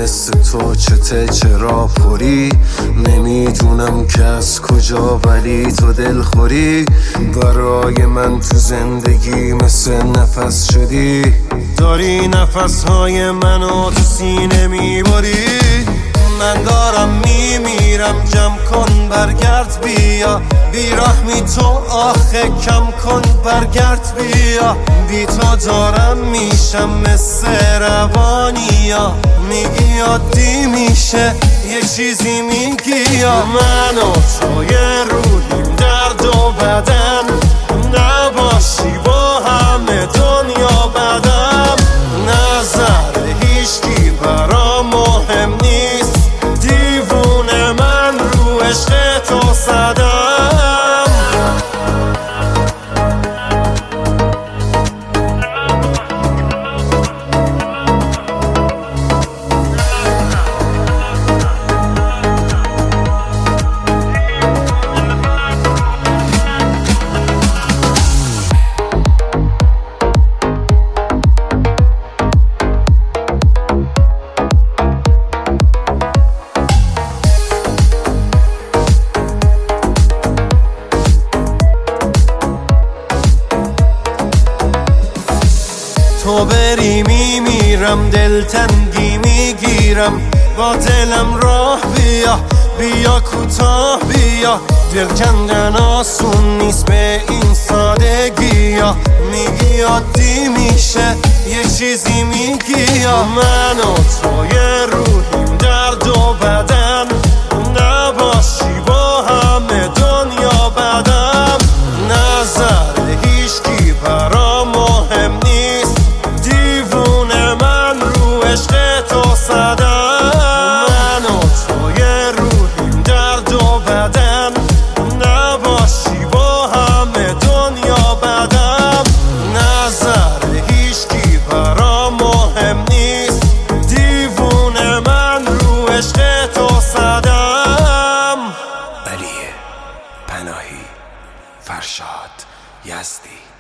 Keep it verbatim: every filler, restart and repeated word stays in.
مثل تو چته چرا پری، نمیدونم که از کجا ولی تو دلخوری. برای من تو زندگی مثل نفس شدی، داری نفسهای منو تو سینه میبری. من دارم میمیرم جمع کن برگرد بیا، بیرحمی تو آخه کم کن برگرد بیا. بی تو دارم میشم مثل روانیا، میگی عادی میشه یه چیزی میگی یا من و تو یه روحیم درد و بدن، نباشی با همه دنیا بدم. نظر هیچکی برام مهم نیست، دیوونه من رو عشق تو صدم. تو بری میمیرم دلتنگی میگیرم، با دلم راه بیا بیا کوتاه بیا. دل کندن آسون نیست به این سادگی یا، میگی عادی میشه یه چیزی میگی یا من و تو یه روحیم درد و بدن، نباشی با همه دنیا بدم. نظر هیچکی برام مهم نیست، دیوونه من رو عشق تو صدم. من و تو یه روحیم درد و بدن، نباشی با همه دنیا بدم. نظر هیچکی برام مهم نیست، دیوونه من رو عشق تو صدم. علی پناهی، فرشاد یزدی.